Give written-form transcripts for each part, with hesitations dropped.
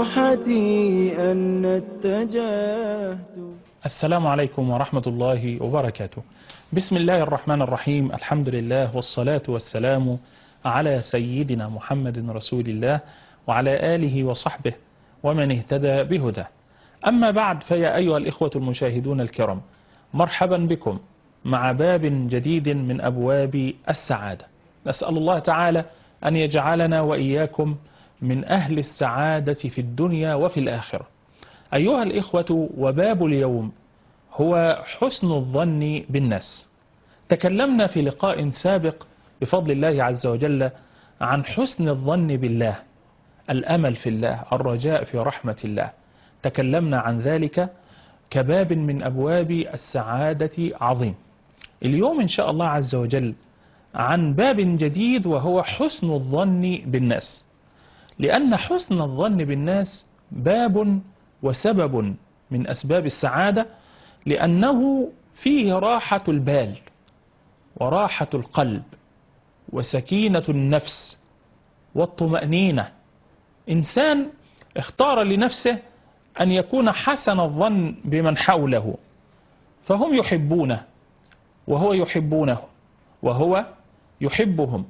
راحتي أن اتجهت. السلام عليكم ورحمة الله وبركاته. بسم الله الرحمن الرحيم، الحمد لله والصلاة والسلام على سيدنا محمد رسول الله وعلى آله وصحبه ومن اهتدى بهداه. أما بعد، فيا أيها الإخوة المشاهدون الكرام، مرحبا بكم مع باب جديد من أبواب السعادة. نسأل الله تعالى أن يجعلنا وإياكم من أهل السعادة في الدنيا وفي الآخرة. أيها الإخوة، وباب اليوم هو حسن الظن بالناس. تكلمنا في لقاء سابق بفضل الله عز وجل عن حسن الظن بالله، الأمل في الله، الرجاء في رحمة الله. تكلمنا عن ذلك كباب من أبواب السعادة عظيم. اليوم إن شاء الله عز وجل عن باب جديد وهو حسن الظن بالناس، لأن حسن الظن بالناس باب وسبب من أسباب السعادة، لأنه فيه راحة البال وراحة القلب وسكينة النفس والطمأنينة. إنسان اختار لنفسه أن يكون حسن الظن بمن حوله، فهم يحبونه وهو يحبونه وهو يحبهم،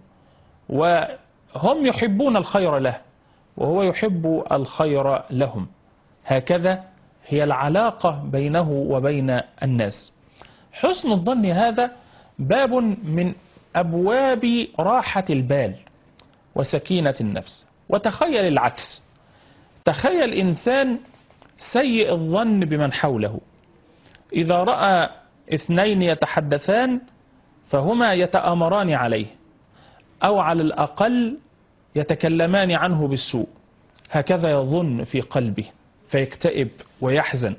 وهم يحبون الخير له وهو يحب الخير لهم. هكذا هي العلاقة بينه وبين الناس. حسن الظن هذا باب من أبواب راحة البال وسكينة النفس. وتخيل العكس، تخيل إنسان سيء الظن بمن حوله، إذا رأى اثنين يتحدثان فهما يتآمران عليه، أو على الأقل يتكلمان عنه بالسوء، هكذا يظن في قلبه فيكتئب ويحزن.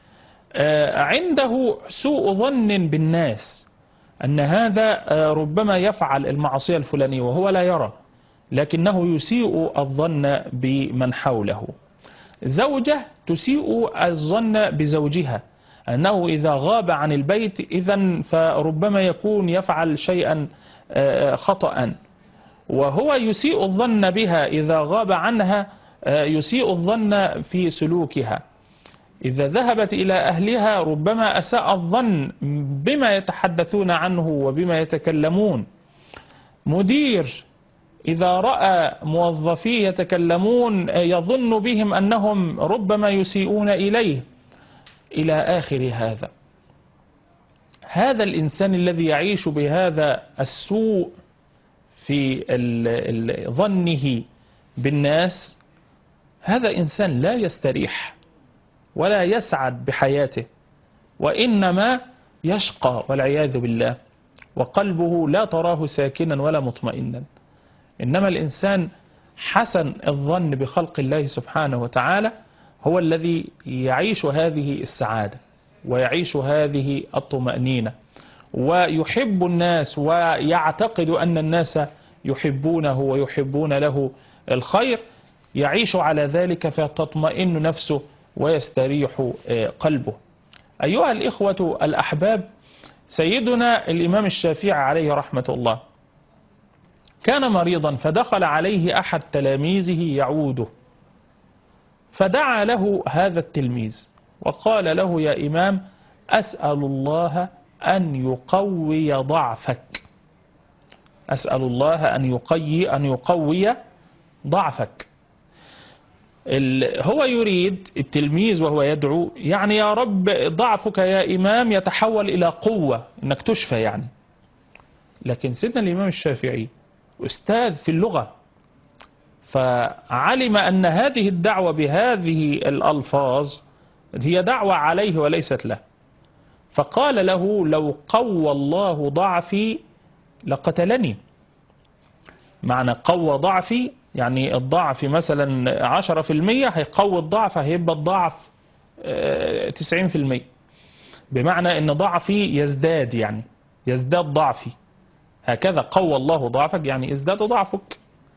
عنده سوء ظن بالناس، أن هذا ربما يفعل المعصية الفلانية وهو لا يرى، لكنه يسيء الظن بمن حوله. زوجة تسيء الظن بزوجها، أنه إذا غاب عن البيت إذن فربما يكون يفعل شيئا خطأ، وهو يسيء الظن بها إذا غاب عنها، يسيء الظن في سلوكها. إذا ذهبت إلى أهلها ربما أساء الظن بما يتحدثون عنه وبما يتكلمون. مدير إذا رأى موظفيه يتكلمون يظن بهم أنهم ربما يسيئون إليه، إلى آخر هذا. هذا الإنسان الذي يعيش بهذا السوء في ظنه بالناس، هذا إنسان لا يستريح ولا يسعد بحياته، وإنما يشقى والعياذ بالله، وقلبه لا تراه ساكنا ولا مطمئنا. إنما الإنسان حسن الظن بخلق الله سبحانه وتعالى هو الذي يعيش هذه السعادة ويعيش هذه الطمأنينة، ويحب الناس ويعتقد أن الناس يحبونه ويحبون له الخير. يعيش على ذلك فتطمئن نفسه ويستريح قلبه. أيها الإخوة الأحباب، سيدنا الإمام الشافعي عليه رحمة الله كان مريضا، فدخل عليه أحد تلاميذه يعوده، فدعا له هذا التلميذ وقال له: يا إمام، أسأل الله أن يقوي ضعفك، أسأل الله أن يقوي ضعفك. هو يريد التلميذ وهو يدعو، يعني يا رب ضعفك يا إمام يتحول إلى قوة، إنك تشفى يعني. لكن سيدنا الإمام الشافعي أستاذ في اللغة، فعلم أن هذه الدعوة بهذه الألفاظ هي دعوة عليه وليست له، فقال له: لو قوى الله ضعفي لقتلني. معنى قوى ضعفي يعني الضعف مثلا 10%، هيقوي الضعف هيبقى الضعف 90%، بمعنى ان ضعفي يزداد، يعني يزداد ضعفي. هكذا قوى الله ضعفك يعني ازداد ضعفك.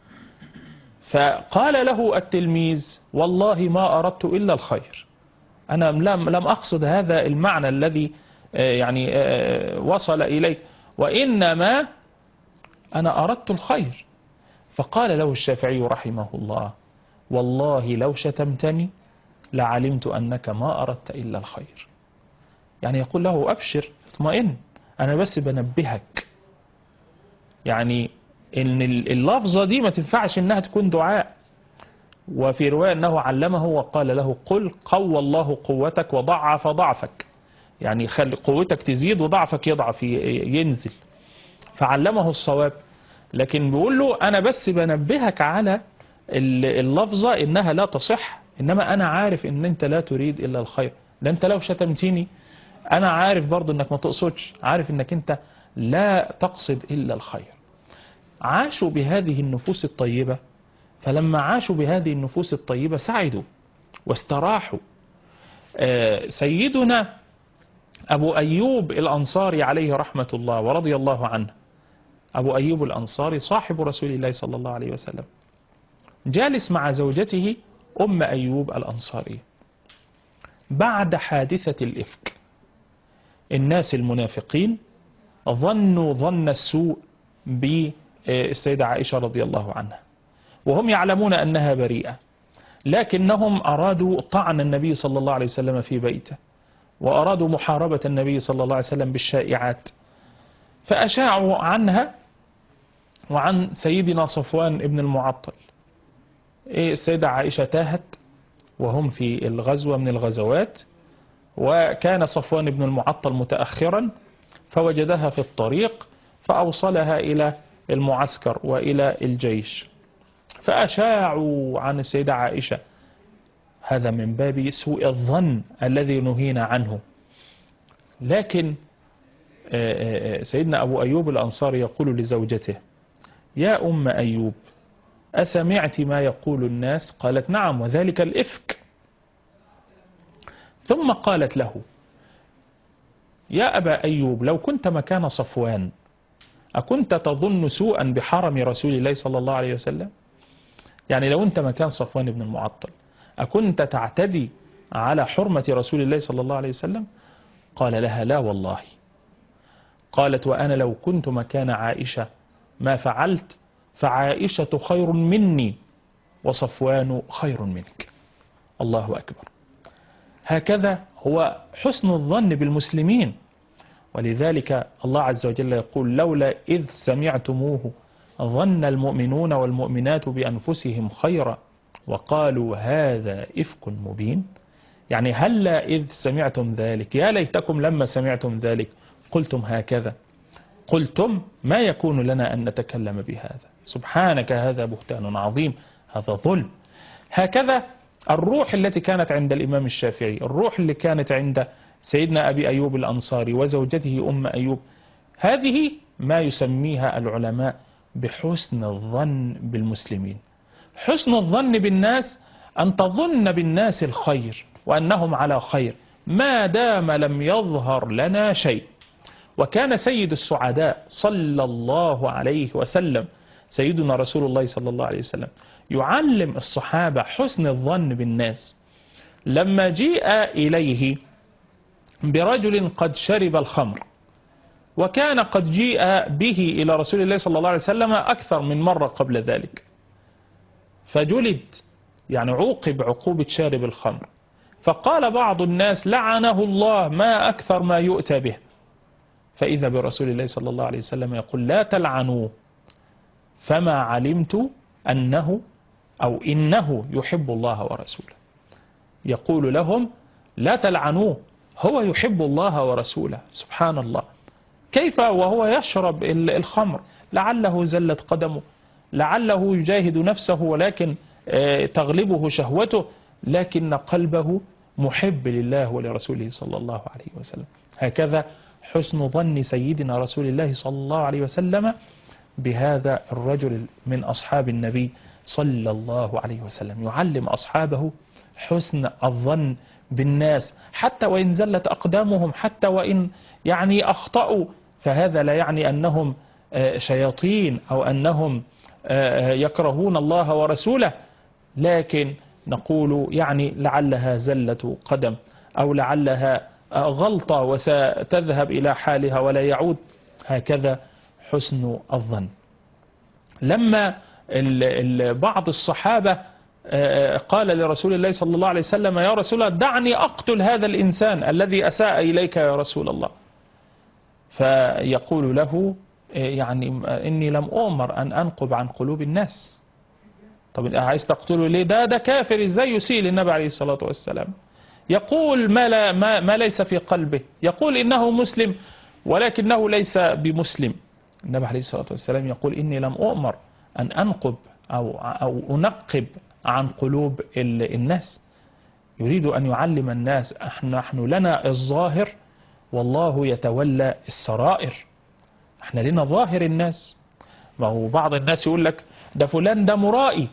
فقال له التلميذ: والله ما أردت إلا الخير، أنا لم أقصد هذا المعنى الذي يعني وصل إليه، وإنما أنا أردت الخير. فقال له الشافعي رحمه الله: والله لو شتمتني لعلمت أنك ما أردت إلا الخير. يعني يقول له أبشر اطمئن، أنا بس بنبهك. يعني إن اللفظة دي ما تنفعش إنها تكون دعاء. وفي رواية أنه علمه وقال له قل قوى الله قوتك وضعف ضعفك، يعني خلي قوتك تزيد وضعفك يضعف ينزل، فعلمه الصواب. لكن بيقول له أنا بس بنبهك على اللفظة إنها لا تصح، إنما أنا عارف إن أنت لا تريد إلا الخير. ده أنت لو شتمتني أنا عارف برضو إنك ما تقصدش، عارف إنك أنت لا تقصد إلا الخير. عاشوا بهذه النفوس الطيبة، فلما عاشوا بهذه النفوس الطيبة سعدوا واستراحوا. سيدنا أبو أيوب الأنصاري عليه رحمة الله ورضي الله عنه، أبو أيوب الأنصاري صاحب رسول الله صلى الله عليه وسلم، جالس مع زوجته أم أيوب الأنصاري بعد حادثة الإفك. الناس المنافقين ظنوا ظن السوء بالسيدة عائشة رضي الله عنها، وهم يعلمون أنها بريئة، لكنهم أرادوا طعن النبي صلى الله عليه وسلم في بيته، وأرادوا محاربة النبي صلى الله عليه وسلم بالشائعات، فأشاعوا عنها وعن سيدنا صفوان ابن المعطل. السيدة عائشة تاهت وهم في الغزوة من الغزوات، وكان صفوان ابن المعطل متأخرا فوجدها في الطريق فأوصلها إلى المعسكر وإلى الجيش، فأشاعوا عن السيدة عائشة. هذا من باب سوء الظن الذي نهينا عنه. لكن سيدنا أبو أيوب الأنصاري يقول لزوجته يا أم أيوب أسمعت ما يقول الناس؟ قالت نعم وذلك الإفك. ثم قالت له يا أبا أيوب لو كنت مكان صفوان أكنت تظن سوءا بحرم رسول الله صلى الله عليه وسلم؟ يعني لو أنت مكان صفوان بن المعطل أكنت تعتدي على حرمة رسول الله صلى الله عليه وسلم؟ قال لها لا والله. قالت وأنا لو كنت مكان عائشة ما فعلت، فعائشة خير مني وصفوان خير منك. الله أكبر. هكذا هو حسن الظن بالمسلمين. ولذلك الله عز وجل يقول لولا إذ سمعتموه ظن المؤمنون والمؤمنات بأنفسهم خيرا وقالوا هذا إفك مبين. يعني هلا إذ سمعتم ذلك، يا ليتكم لما سمعتم ذلك قلتم هكذا، قلتم ما يكون لنا أن نتكلم بهذا، سبحانك هذا بهتان عظيم، هذا ظلم. هكذا الروح التي كانت عند الإمام الشافعي، الروح اللي كانت عند سيدنا أبي أيوب الأنصاري وزوجته أم أيوب، هذه ما يسميها العلماء بحسن الظن بالمسلمين. حسن الظن بالناس أن تظن بالناس الخير وأنهم على خير ما دام لم يظهر لنا شيء. وكان سيد السعداء صلى الله عليه وسلم سيدنا رسول الله صلى الله عليه وسلم يعلم الصحابة حسن الظن بالناس. لما جيء إليه برجل قد شرب الخمر، وكان قد جيء به إلى رسول الله صلى الله عليه وسلم أكثر من مرة قبل ذلك، فجلد يعني عوقب عقوبة شارب الخمر. فقال بعض الناس لعنه الله ما أكثر ما يؤتى به، فإذا برسول الله صلى الله عليه وسلم يقول لا تلعنوه فما علمت أنه أو إنه يحب الله ورسوله. يقول لهم لا تلعنوه هو يحب الله ورسوله. سبحان الله، كيف وهو يشرب الخمر؟ لعله زلت قدمه، لعله يجاهد نفسه ولكن تغلبه شهوته، لكن قلبه محب لله ولرسوله صلى الله عليه وسلم. هكذا حسن ظن سيدنا رسول الله صلى الله عليه وسلم بهذا الرجل من أصحاب النبي صلى الله عليه وسلم، يعلم أصحابه حسن الظن بالناس حتى وإن زلت أقدامهم، حتى وإن يعني أخطأوا، فهذا لا يعني أنهم شياطين أو أنهم يكرهون الله ورسوله، لكن نقول يعني لعلها زلة قدم أو لعلها غلطة وستذهب إلى حالها ولا يعود. هكذا حسن الظن. لما بعض الصحابة قال لرسول الله صلى الله عليه وسلم: يا رسول الله دعني أقتل هذا الإنسان الذي أساء إليك يا رسول الله. فيقول له: يعني إني لم أؤمر أن أنقب عن قلوب الناس. طب عايز تقتله ليه؟ ده كافر، إزاي يسيء للنبي عليه الصلاة والسلام؟ يقول ما ليس في قلبه، يقول إنه مسلم ولكنه ليس بمسلم. النبي عليه الصلاة والسلام يقول: إني لم أؤمر أن أنقب أو أنقب عن قلوب الناس. يريد أن يعلم الناس نحن لنا الظاهر والله يتولى السرائر. احنا لنا ظاهر الناس. ما هو بعض الناس يقول لك: ده فلان ده مرائي،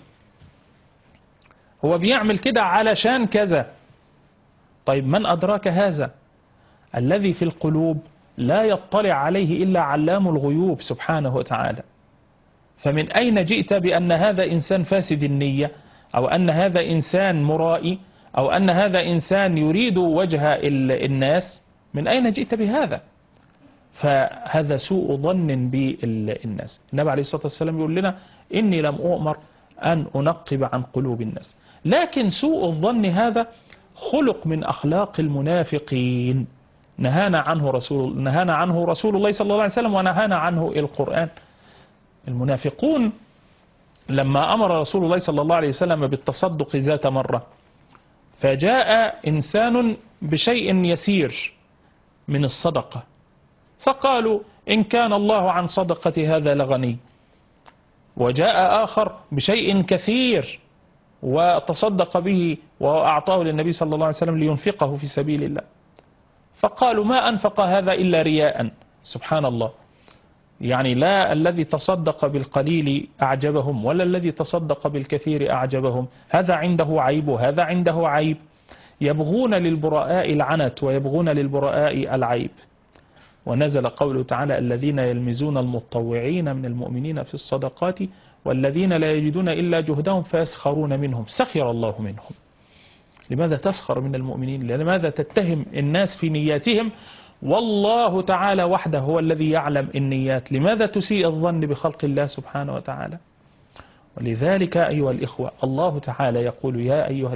هو بيعمل كده علشان كذا. طيب من أدراك هذا؟ الذي في القلوب لا يطلع عليه إلا علام الغيوب سبحانه وتعالى. فمن أين جئت بأن هذا إنسان فاسد النية، أو أن هذا إنسان مرائي، أو أن هذا إنسان يريد وجه الناس؟ من أين جئت بهذا؟ فهذا سوء ظن بالناس. النبي عليه الصلاة والسلام يقول لنا: إني لم أؤمر أن أنقب عن قلوب الناس. لكن سوء الظن هذا خلق من أخلاق المنافقين، نهانا عنه رسول الله صلى الله عليه وسلم، ونهانا عنه القرآن. المنافقون لما أمر رسول الله صلى الله عليه وسلم بالتصدق ذات مرة، فجاء إنسان بشيء يسير من الصدقة، فقالوا: إن كان الله عن صدقة هذا لغني. وجاء آخر بشيء كثير وتصدق به وأعطاه للنبي صلى الله عليه وسلم لينفقه في سبيل الله، فقالوا: ما أنفق هذا إلا رياء. سبحان الله، يعني لا الذي تصدق بالقليل أعجبهم ولا الذي تصدق بالكثير أعجبهم، هذا عنده عيب وهذا عنده عيب. يبغون للبراء العنت ويبغون للبراء العيب. ونزل قوله تعالى: الذين يلمزون المتطوعين من المؤمنين في الصدقات والذين لا يجدون إلا جهدهم فيسخرون منهم سخر الله منهم. لماذا تسخر من المؤمنين؟ لماذا تتهم الناس في نياتهم والله تعالى وحده هو الذي يعلم النيات؟ لماذا تسيء الظن بخلق الله سبحانه وتعالى؟ ولذلك أيها الإخوة، الله تعالى يقول: يا أيها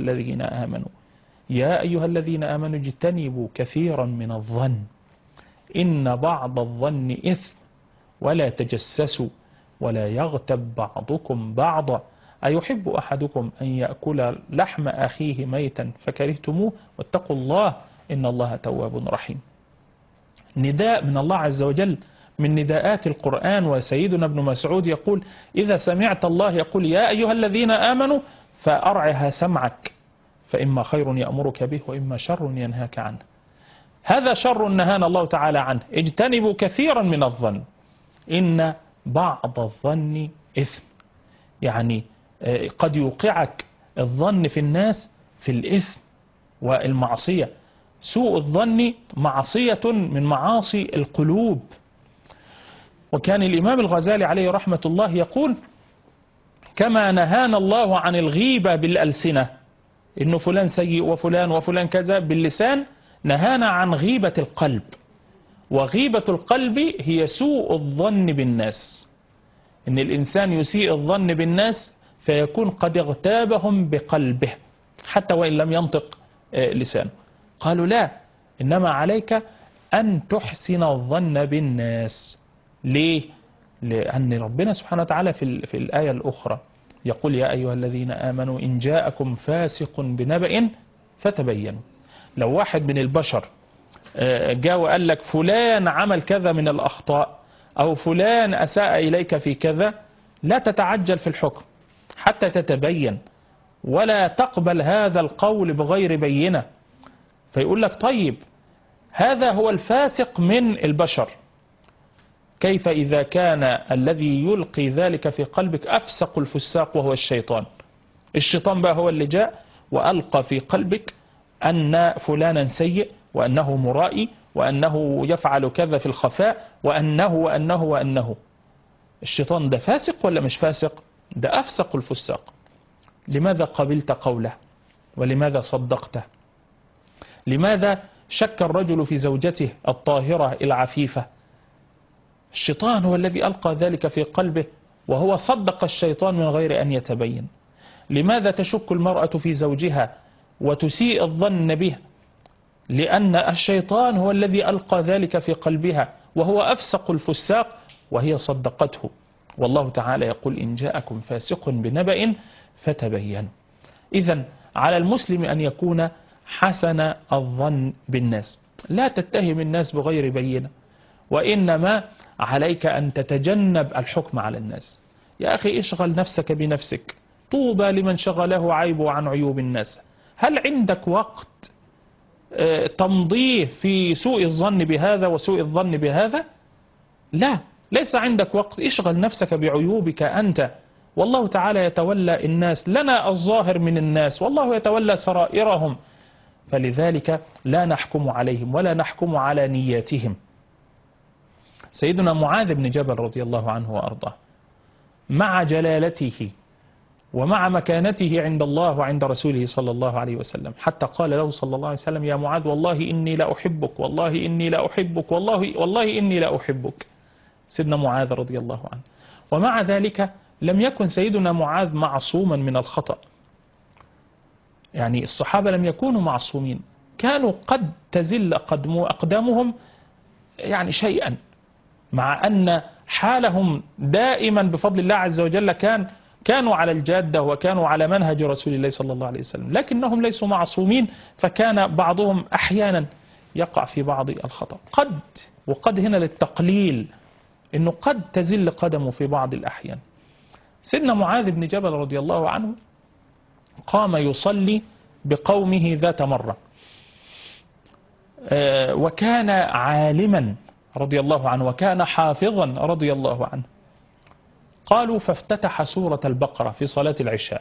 الذين آمنوا اجتنبوا كثيرا من الظن إن بعض الظن إثم ولا تجسسوا ولا يغتب بعضكم بعضا أيحب أحدكم أن يأكل لحم أخيه ميتا فكرهتموه واتقوا الله إن الله تواب رحيم. نداء من الله عز وجل من نداءات القرآن. وسيدنا ابن مسعود يقول: إذا سمعت الله يقول يا أيها الذين آمنوا فأرعها سمعك، فإما خير يأمرك به وإما شر ينهاك عنه. هذا شر نهانا الله تعالى عنه. اجتنبوا كثيرا من الظن إن بعض الظن إثم، يعني قد يوقعك الظن في الناس في الإثم والمعصية. سوء الظن معصية من معاصي القلوب. وكان الإمام الغزالي عليه رحمة الله يقول: كما نهانا الله عن الغيبة بالألسنة، إنه فلان سيء وفلان وفلان كذا باللسان، نهانا عن غيبة القلب. وغيبة القلب هي سوء الظن بالناس، إن الإنسان يسيء الظن بالناس فيكون قد اغتابهم بقلبه حتى وإن لم ينطق لسانه. قالوا: لا، إنما عليك أن تحسن الظن بالناس. ليه؟ لأن ربنا سبحانه وتعالى في الآية الأخرى يقول: يا أيها الذين آمنوا إن جاءكم فاسق بنبأ فتبينوا. لو واحد من البشر جاء وقال لك فلان عمل كذا من الأخطاء أو فلان أساء إليك في كذا، لا تتعجل في الحكم حتى تتبين، ولا تقبل هذا القول بغير بينة. فيقول لك: طيب هذا هو الفاسق من البشر، كيف إذا كان الذي يلقي ذلك في قلبك أفسق الفساق وهو الشيطان؟ الشيطان بقى هو اللي جاء وألقى في قلبك أن فلانا سيء وأنه مرائي وأنه يفعل كذا في الخفاء وأنه. الشيطان ده فاسق ولا مش فاسق؟ ده أفسق الفساق. لماذا قبلت قوله؟ ولماذا صدقته؟ لماذا شك الرجل في زوجته الطاهرة العفيفة؟ الشيطان هو الذي ألقى ذلك في قلبه، وهو صدق الشيطان من غير أن يتبين. لماذا تشك المرأة في زوجها وتسيء الظن به؟ لأن الشيطان هو الذي ألقى ذلك في قلبها، وهو أفسق الفساق، وهي صدقته. والله تعالى يقول: إن جاءكم فاسق بنبأ فتبينوا. إذن على المسلم أن يكون حسن الظن بالناس، لا تتهم الناس بغير بينة، وإنما عليك أن تتجنب الحكم على الناس. يا أخي اشغل نفسك بنفسك، طوبى لمن شغله عيبه عن عيوب الناس. هل عندك وقت تمضيه في سوء الظن بهذا وسوء الظن بهذا؟ لا، ليس عندك وقت. اشغل نفسك بعيوبك أنت، والله تعالى يتولى الناس، لنا الظاهر من الناس والله يتولى سرائرهم، فلذلك لا نحكم عليهم ولا نحكم على نياتهم. سيدنا معاذ بن جبل رضي الله عنه وأرضاه، مع جلالته ومع مكانته عند الله وعند رسوله صلى الله عليه وسلم، حتى قال له صلى الله عليه وسلم: يا معاذ والله إني لا أحبك، والله إني لا أحبك، والله إني لا أحبك. سيدنا معاذ رضي الله عنه، ومع ذلك لم يكن سيدنا معاذ معصوما من الخطأ. يعني الصحابة لم يكونوا معصومين، كانوا قد تزل أقدامهم يعني شيئا، مع أن حالهم دائما بفضل الله عز وجل كانوا على الجادة وكانوا على منهج رسول الله صلى الله عليه وسلم، لكنهم ليسوا معصومين، فكان بعضهم أحيانا يقع في بعض الخطأ. وقد هنا للتقليل، إنه قد تزل قدمه في بعض الأحيان. سيدنا معاذ بن جبل رضي الله عنه قام يصلي بقومه ذات مرة، وكان عالما رضي الله عنه، وكان حافظا رضي الله عنه. قالوا: فافتتح سورة البقرة في صلاة العشاء.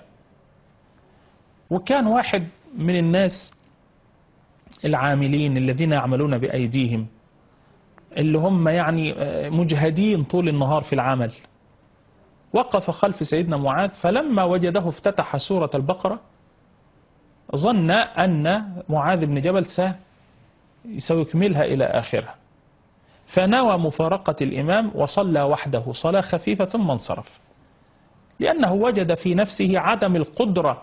وكان واحد من الناس العاملين الذين يعملون بأيديهم، اللي هم يعني مجهدين طول النهار في العمل، وقف خلف سيدنا معاذ، فلما وجده افتتح سورة البقرة ظن أن معاذ بن جبل سيكملها إلى آخرها، فنوى مفارقة الإمام وصلى وحده صلاة خفيفة ثم انصرف، لأنه وجد في نفسه عدم القدرة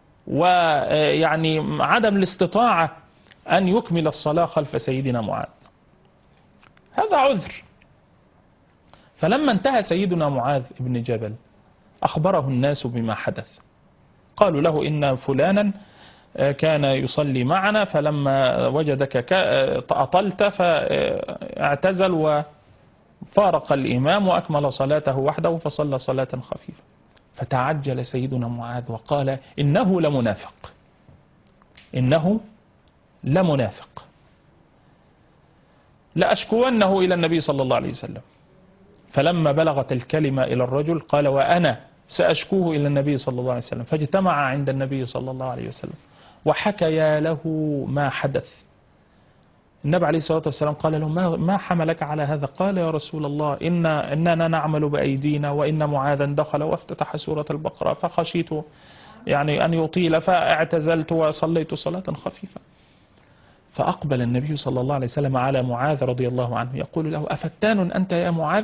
ويعني عدم الاستطاعة أن يكمل الصلاة خلف سيدنا معاذ. هذا عذر. فلما انتهى سيدنا معاذ بن جبل أخبره الناس بما حدث، قالوا له: إن فلانا كان يصلي معنا، فلما وجدك أطلت فاعتزل وفارق الإمام وأكمل صلاته وحده فصلى صلاة خفيفة. فتعجل سيدنا معاذ وقال: إنه لمنافق، إنه لمنافق، لأشكونه إلى النبي صلى الله عليه وسلم. فلما بلغت الكلمة إلى الرجل قال: وأنا سأشكوه إلى النبي صلى الله عليه وسلم. فاجتمع عند النبي صلى الله عليه وسلم وحكى له ما حدث. النبي عليه الصلاة والسلام قال له: ما حملك على هذا؟ قال: يا رسول الله إننا نعمل بأيدينا، وإن معاذا دخل وافتتح سورة البقرة فخشيت يعني أن يطيل فاعتزلت وصليت صلاة خفيفة. فأقبل النبي صلى الله عليه وسلم على معاذ رضي الله عنه يقول له: أفتان أنت يا معاذ؟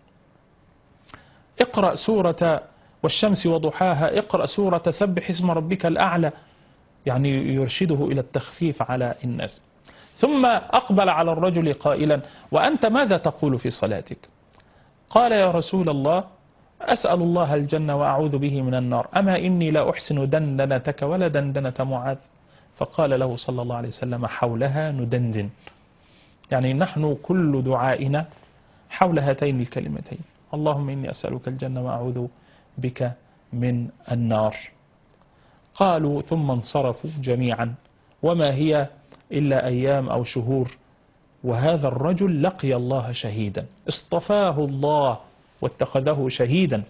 اقرأ سورة والشمس وضحاها، اقرأ سورة سبح اسم ربك الأعلى، يعني يرشده إلى التخفيف على الناس. ثم أقبل على الرجل قائلا: وأنت ماذا تقول في صلاتك؟ قال: يا رسول الله، أسأل الله الجنة وأعوذ به من النار، أما إني لا أحسن دندنتك ولا دندنة معاذ. فقال له صلى الله عليه وسلم: حولها ندندن، يعني نحن كل دعائنا حول هاتين الكلمتين: اللهم إني أسألك الجنة وأعوذ بك من النار. قالوا ثم انصرفوا جميعا، وما هي إلا أيام أو شهور، وهذا الرجل لقي الله شهيدا، اصطفاه الله واتخذه شهيدا.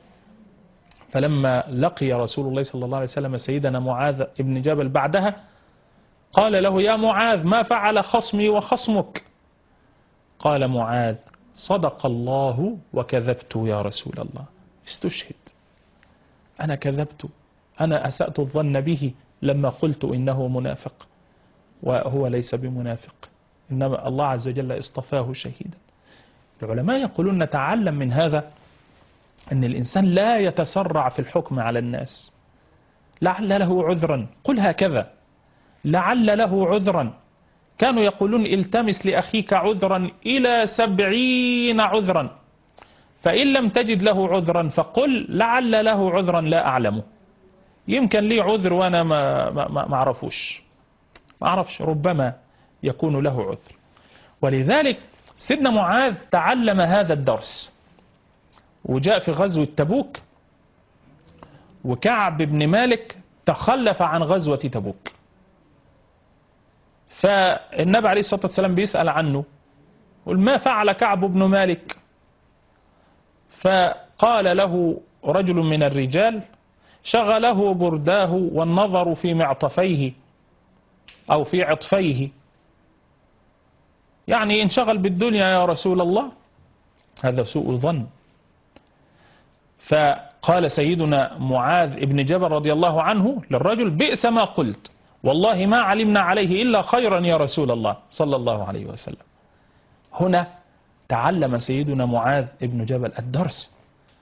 فلما لقي رسول الله صلى الله عليه وسلم سيدنا معاذ ابن جبل بعدها قال له: يا معاذ، ما فعل خصمي وخصمك؟ قال معاذ: صدق الله وكذبت يا رسول الله. استشهد، أنا كذبت، أنا أسأت الظن به لما قلت إنه منافق، وهو ليس بمنافق، إنما الله عز وجل اصطفاه شهيدا. العلماء يقولون نتعلم من هذا أن الإنسان لا يتسرع في الحكم على الناس، لعل له عذرا، قل هكذا لعل له عذرا. كانوا يقولون التمس لأخيك عذرا إلى 70 عذرا، فإن لم تجد له عذرا فقل لعل له عذرا لا أعلمه، يمكن لي عذر وأنا ما أعرفش، ربما يكون له عذر. ولذلك سيدنا معاذ تعلم هذا الدرس، وجاء في غزوة تبوك، وكعب بن مالك تخلف عن غزوة تبوك، فالنبي عليه الصلاة والسلام بيسأل عنه، قل ما فعل كعب بن مالك؟ فقال له رجل من الرجال شغله برداه والنظر في معطفيه أو في عطفيه، يعني انشغل بالدنيا يا رسول الله. هذا سوء ظن. فقال سيدنا معاذ بن جبل رضي الله عنه للرجل بئس ما قلت، والله ما علمنا عليه إلا خيرا يا رسول الله صلى الله عليه وسلم. هنا تعلم سيدنا معاذ بن جبل الدرس.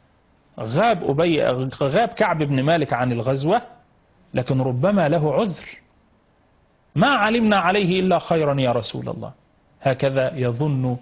غاب كعب بن مالك عن الغزوة، لكن ربما له عذر، ما علمنا عليه إلا خيرا يا رسول الله. هكذا يظن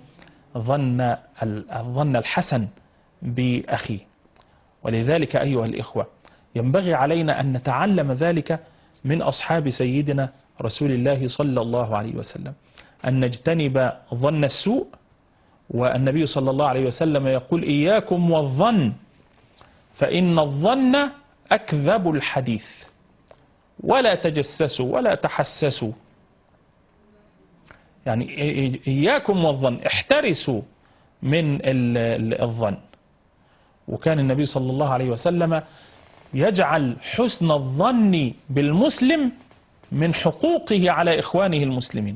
الظن الحسن بأخيه. ولذلك أيها الإخوة ينبغي علينا أن نتعلم ذلك من أصحاب سيدنا رسول الله صلى الله عليه وسلم، أن نجتنب ظن السوء. والنبي صلى الله عليه وسلم يقول إياكم والظن فإن الظن أكذب الحديث، ولا تجسسوا ولا تحسسوا، يعني إياكم والظن، احترسوا من الظن. وكان النبي صلى الله عليه وسلم يجعل حسن الظن بالمسلم من حقوقه على إخوانه المسلمين.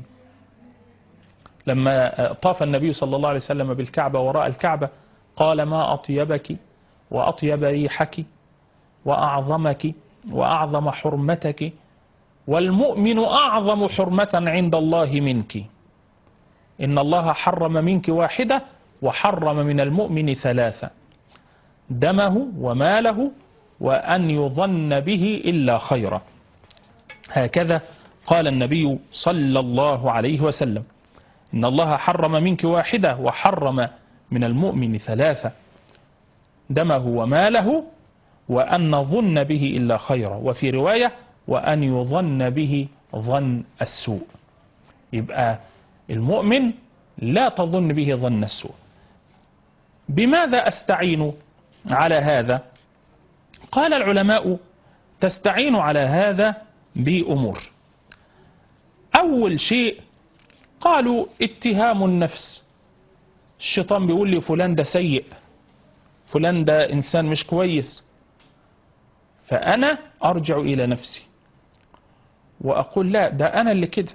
لما طاف النبي صلى الله عليه وسلم بالكعبة وراء الكعبة قال ما أطيبك وأطيب ريحك وأعظمك وأعظم حرمتك، والمؤمن أعظم حرمة عند الله منك، إن الله حرم منك واحدة وحرم من المؤمن ثلاثة، دمه وماله وأن يظن به إلا خيرا. هكذا قال النبي صلى الله عليه وسلم إن الله حرم منك واحدة وحرم من المؤمن ثلاثة، دمه وماله وأن نظن به إلا خيرا، وفي رواية وأن يظن به ظن السوء. يبقى المؤمن لا تظن به ظن السوء. بماذا أستعين على هذا؟ قال العلماء تستعين على هذا بأمور. أول شيء قالوا اتهام النفس. الشيطان بيقول لي فلان ده سيء، فلان ده إنسان مش كويس، فأنا أرجع إلى نفسي وأقول لا، ده أنا اللي كده.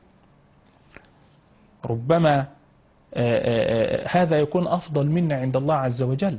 ربما هذا يكون أفضل منا عند الله عز وجل.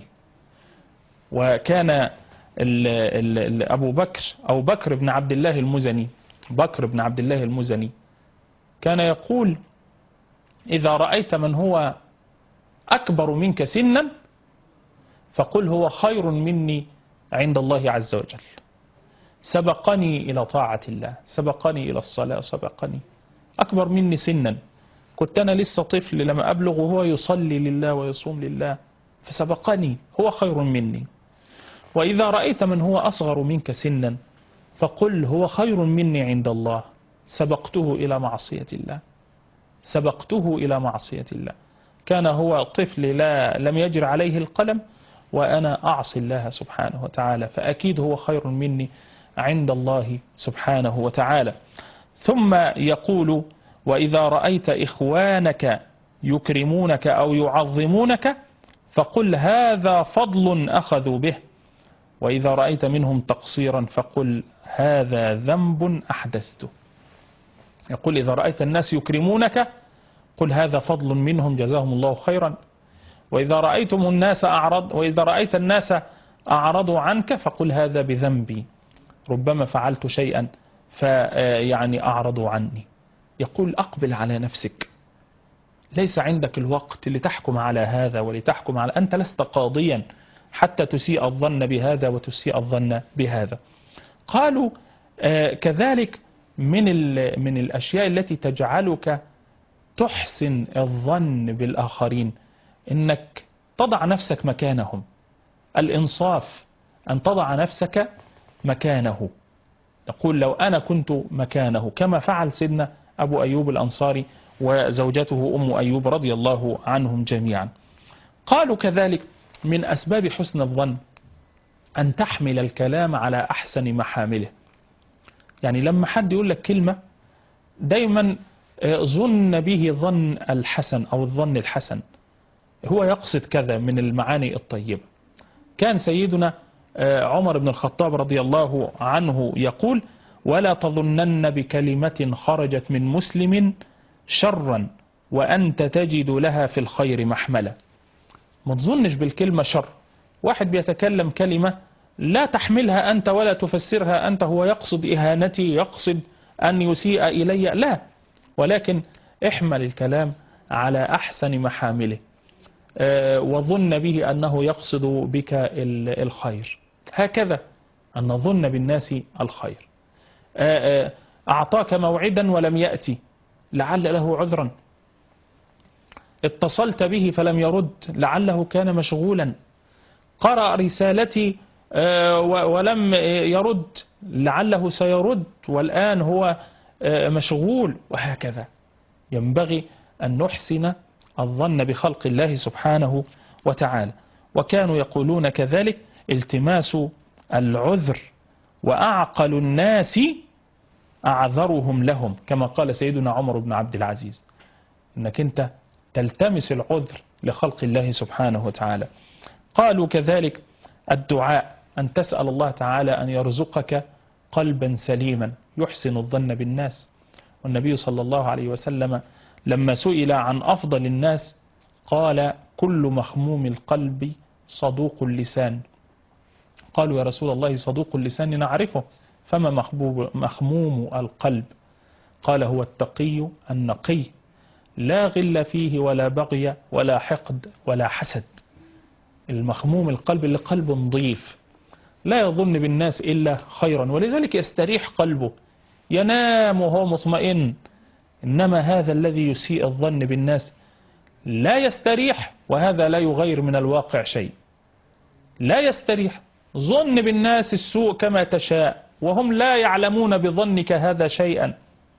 وكان أبو بكر بن عبد الله المزني، بكر بن عبد الله المزني كان يقول إذا رأيت من هو أكبر منك سنا فقل هو خير مني عند الله عز وجل، سبقني إلى طاعة الله، سبقني إلى الصلاة، سبقني، أكبر مني سنا، كنت أنا لسه طفل لما أبلغ وهو يصلي لله ويصوم لله، فسبقني، هو خير مني. وإذا رأيت من هو أصغر منك سنا فقل هو خير مني عند الله، سبقته إلى معصية الله، سبقته إلى معصية الله. كان هو طفل لم يجر عليه القلم وأنا أعصي الله سبحانه وتعالى، فأكيد هو خير مني عند الله سبحانه وتعالى. ثم يقول وإذا رأيت إخوانك يكرمونك أو يعظمونك فقل هذا فضل أخذوا به، وإذا رأيت منهم تقصيرا فقل هذا ذنب أحدثته. يقول إذا رأيت الناس يكرمونك قل هذا فضل منهم جزاهم الله خيرا، وإذا رأيت الناس أعرضوا عنك فقل هذا بذنبي، ربما فعلت شيئا فيعني أعرضوا عني. يقول أقبل على نفسك، ليس عندك الوقت لتحكم على هذا ولتحكم على، أنت لست قاضيا حتى تسيء الظن بهذا وتسيء الظن بهذا. قالوا كذلك من الأشياء التي تجعلك تحسن الظن بالآخرين إنك تضع نفسك مكانهم. الإنصاف أن تضع نفسك مكانه. يقول لو أنا كنت مكانه، كما فعل سيدنا أبو أيوب الأنصاري وزوجته أم أيوب رضي الله عنهم جميعا. قالوا كذلك من أسباب حسن الظن أن تحمل الكلام على أحسن محامله. يعني لما حد يقول لك كلمة دايما ظن به ظن الحسن أو الظن الحسن، هو يقصد كذا من المعاني الطيبة. كان سيدنا عمر بن الخطاب رضي الله عنه يقول: ولا تظنن بكلمة خرجت من مسلم شرا وأنت تجد لها في الخير محملة. ما تظنش بالكلمة شر. واحد بيتكلم كلمة لا تحملها أنت ولا تفسرها أنت، هو يقصد إهانتي، يقصد أن يسيء إلي، لا، ولكن احمل الكلام على أحسن محامله وظن به أنه يقصد بك الخير. هكذا أن نظن بالناس الخير. أعطاك موعدا ولم يأتي لعل له عذرا، اتصلت به فلم يرد لعله كان مشغولا، قرأ رسالتي ولم يرد لعله سيرد والآن هو مشغول. وهكذا ينبغي أن نحسن الظن بخلق الله سبحانه وتعالى. وكانوا يقولون كذلك: التماس العذر وأعقل الناس أعذرهم لهم، كما قال سيدنا عمر بن عبد العزيز، أنك أنت تلتمس العذر لخلق الله سبحانه وتعالى. قالوا كذلك الدعاء، أن تسأل الله تعالى أن يرزقك قلبا سليما يحسن الظن بالناس. والنبي صلى الله عليه وسلم لما سئل عن أفضل الناس قال: كل مخموم القلب صدوق اللسان. قالوا: يا رسول الله صدوق اللسان نعرفه، فما مخموم القلب؟ قال: هو التقي النقي، لا غل فيه ولا بغي ولا حقد ولا حسد. المخموم القلب اللي قلبه نظيف، لا يظن بالناس إلا خيرا، ولذلك يستريح قلبه، ينام وهو مطمئن. إنما هذا الذي يسيء الظن بالناس لا يستريح، وهذا لا يغير من الواقع شيء. لا يستريح، ظن بالناس السوء كما تشاء وهم لا يعلمون بظنك هذا شيئا.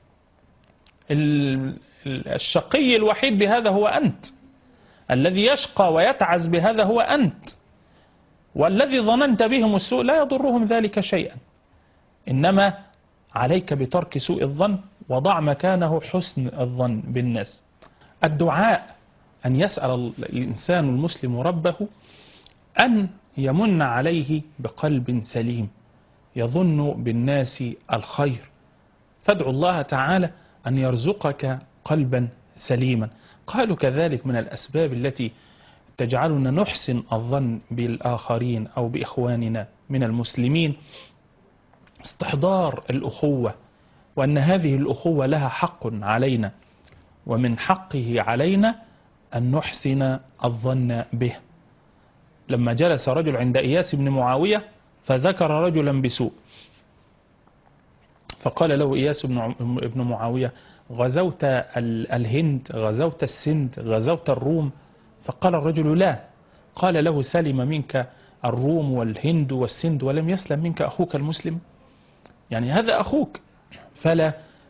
الشقي الوحيد بهذا هو أنت، الذي يشقى ويتعز بهذا هو أنت، والذي ظننت بهم السوء لا يضرهم ذلك شيئا. إنما عليك بترك سوء الظن وضع مكانه حسن الظن بالناس. الدعاء، أن يسأل الإنسان المسلم ربه أن يمن عليه بقلب سليم يظن بالناس الخير، فادعو الله تعالى أن يرزقك قلبا سليما. قالوا كذلك من الأسباب التي تجعلنا نحسن الظن بالآخرين أو بإخواننا من المسلمين استحضار الأخوة، وأن هذه الأخوة لها حق علينا، ومن حقه علينا أن نحسن الظن به. لما جلس رجل عند إياس بن معاوية فذكر رجلا بسوء، فقال له إياس بن معاوية: غزوت الهند، غزوت السند، غزوت الروم؟ فقال الرجل: لا. قال له: سلم منك الروم والهند والسند ولم يسلم منك أخوك المسلم؟ يعني هذا أخوك، فلا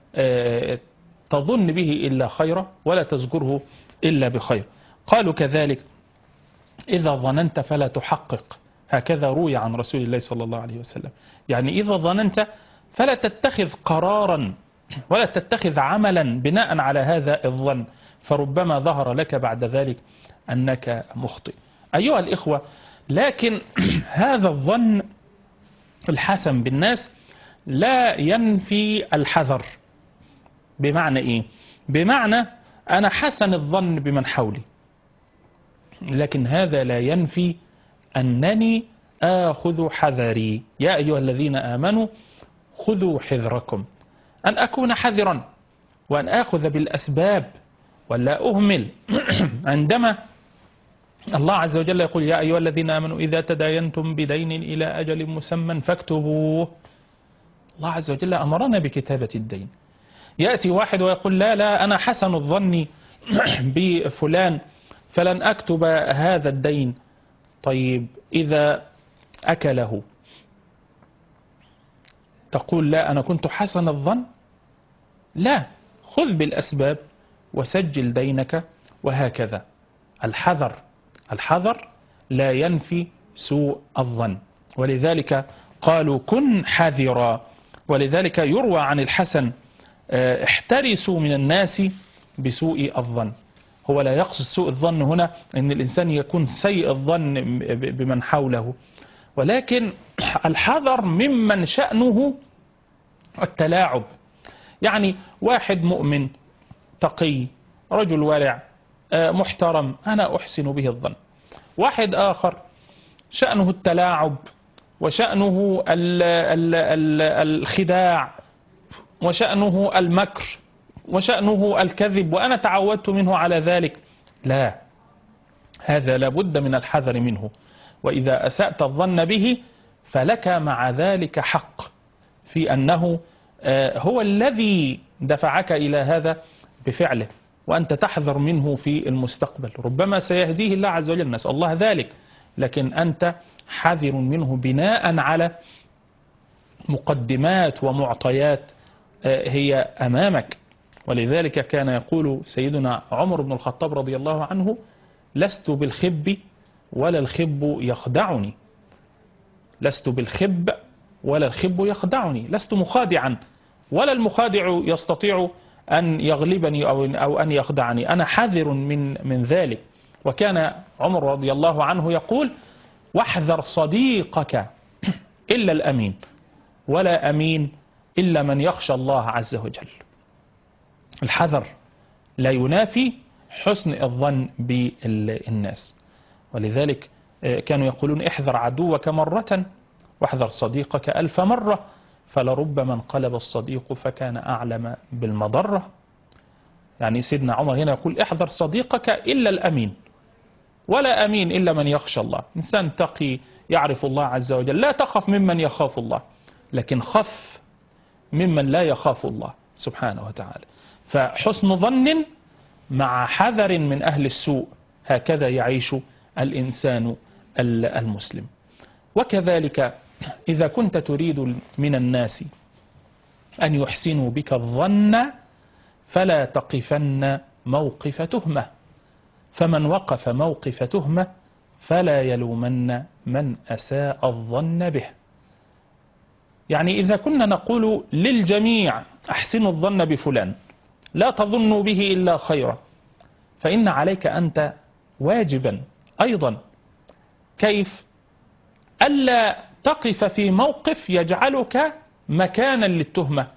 تظن به إلا خيرا ولا تذكره إلا بخير. قالوا كذلك: إذا ظننت فلا تحقق، هكذا روي عن رسول الله صلى الله عليه وسلم. يعني إذا ظننت فلا تتخذ قرارا ولا تتخذ عملا بناء على هذا الظن، فربما ظهر لك بعد ذلك أنك مخطئ. أيها الإخوة، لكن هذا الظن الحسن بالناس لا ينفي الحذر. بمعنى إيه؟ بمعنى أنا حسن الظن بمن حولي، لكن هذا لا ينفي أنني آخذ حذري. يا أيها الذين آمنوا خذوا حذركم، أن أكون حذرا وأن آخذ بالأسباب ولا أهمل. عندما الله عز وجل يقول: يا أيها الذين آمنوا إذا تداينتم بدين إلى أجل مسمى فاكتبوه، الله عز وجل أمرنا بكتابة الدين. يأتي واحد ويقول لا لا أنا حسن الظن بفلان فلن أكتب هذا الدين. طيب إذا أكله تقول لا أنا كنت حسن الظن؟ لا، خذ بالأسباب وسجل دينك، وهكذا. الحذر لا ينفي سوء الظن، ولذلك قالوا كن حذرا. ولذلك يروى عن الحسن احترسوا من الناس بسوء الظن. هو لا يقصد سوء الظن هنا أن الإنسان يكون سيء الظن بمن حوله، ولكن الحذر ممن شأنه التلاعب. يعني واحد مؤمن تقي رجل ورع محترم أنا أحسن به الظن، واحد آخر شأنه التلاعب وشأنه الخداع وشأنه المكر وشأنه الكذب وأنا تعودت منه على ذلك. لا، هذا لابد من الحذر منه. وإذا أسأت الظن به فلك مع ذلك حق في أنه هو الذي دفعك إلى هذا بفعله، وأنت تحذر منه في المستقبل. ربما سيهديه الله عز وجل، نسأل الله ذلك، لكن أنت حذر منه بناء على مقدمات ومعطيات هي أمامك. ولذلك كان يقول سيدنا عمر بن الخطاب رضي الله عنه لست بالخب ولا الخب يخدعني. لست بالخب ولا الخب يخدعني، لست مخادعا ولا المخادع يستطيع أن يغلبني أو أن يخدعني، أنا حذر من ذلك. وكان عمر رضي الله عنه يقول واحذر صديقك إلا الأمين، ولا أمين إلا من يخشى الله عز وجل. الحذر لا ينافي حسن الظن بالناس. ولذلك كانوا يقولون احذر عدوك مرة واحذر صديقك 1000 مرة، فلربما انقلب الصديق فكان أعلم بالمضرة. يعني سيدنا عمر هنا يقول احذر صديقك إلا الأمين، ولا أمين إلا من يخشى الله. إنسان تقي يعرف الله عز وجل، لا تخف ممن يخاف الله، لكن خف ممن لا يخاف الله سبحانه وتعالى. فحسن ظن مع حذر من أهل السوء، هكذا يعيش الإنسان المسلم. وكذلك إذا كنت تريد من الناس أن يحسنوا بك الظن فلا تقفن موقف تهمة، فمن وقف موقف تهمة فلا يلومن من أساء الظن به. يعني إذا كنا نقول للجميع أحسنوا الظن بفلان لا تظنوا به إلا خيرا، فإن عليك أنت واجبا أيضا كيف ألا تقف في موقف يجعلك مكانا للتهمة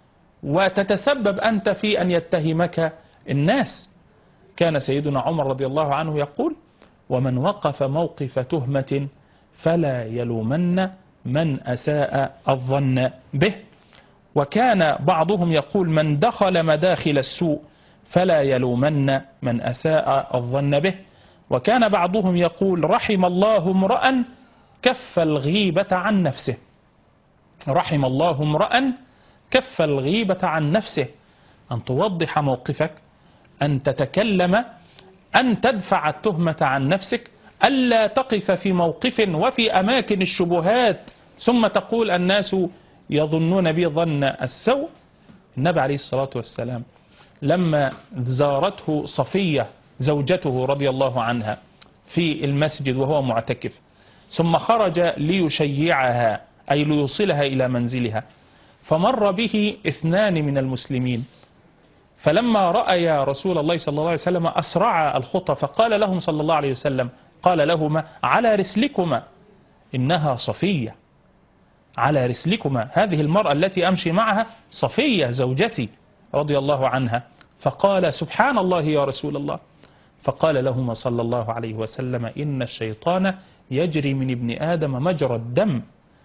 وتتسبب أنت في أن يتهمك الناس. كان سيدنا عمر رضي الله عنه يقول ومن وقف موقف تهمة فلا يلومن من أساء الظن به. وكان بعضهم يقول من دخل مداخل السوء فلا يلومن من أساء الظن به. وكان بعضهم يقول رحم الله امرأ كف الغيبة عن نفسه. رحم الله امرأ كف الغيبة عن نفسه، أن توضح موقفك، أن تتكلم، أن تدفع التهمة عن نفسك، ألا تقف في موقف وفي أماكن الشبهات ثم تقول الناس يظنون بي ظن السوء. النبي عليه الصلاة والسلام لما زارته صفية زوجته رضي الله عنها في المسجد وهو معتكف، ثم خرج ليشيعها أي ليوصلها إلى منزلها، فمر به 2 من المسلمين، فلما رأى رسول الله صلى الله عليه وسلم أسرع الخطى، فقال لهم صلى الله عليه وسلم قال لهما على رسلكما إنها صفية، على رسلكما، هذه المرأة التي أمشي معها صفية زوجتي رضي الله عنها. فقال سبحان الله يا رسول الله. فقال لهما صلى الله عليه وسلم إن الشيطان يجري من ابن آدم مجرى الدم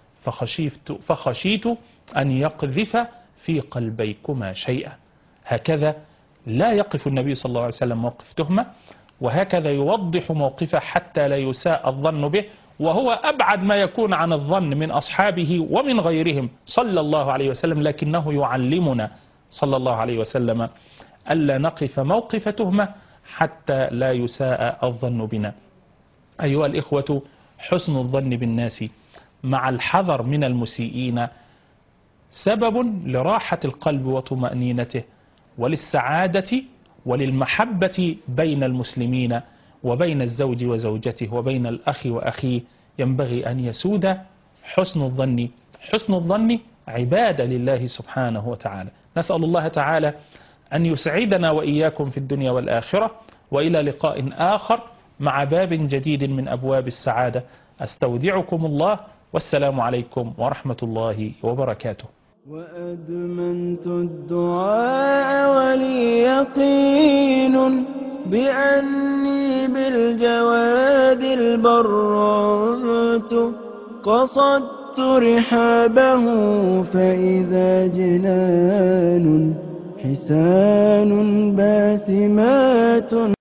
فخشيت أن يقذف في قلبيكما شيئا. هكذا لا يقف النبي صلى الله عليه وسلم موقف تهمة، وهكذا يوضح موقفه حتى لا يساء الظن به وهو أبعد ما يكون عن الظن من أصحابه ومن غيرهم صلى الله عليه وسلم، لكنه يعلمنا صلى الله عليه وسلم ألا نقف موقف تهمة حتى لا يساء الظن بنا. أيها الإخوة، حسن الظن بالناس مع الحذر من المسيئين سبب لراحة القلب وطمأنينته وللسعادة وللمحبة بين المسلمين وبين الزوج وزوجته وبين الأخ وأخيه. ينبغي أن يسود حسن الظن. حسن الظن عبادة لله سبحانه وتعالى. نسأل الله تعالى أن يسعدنا وإياكم في الدنيا والآخرة، وإلى لقاء آخر مع باب جديد من أبواب السعادة. أستودعكم الله، والسلام عليكم ورحمة الله وبركاته. وأدمنت الدعاء ولي يقين بأني بالجواد البرات قصدت رحابه فإذا جنان حسان باسمات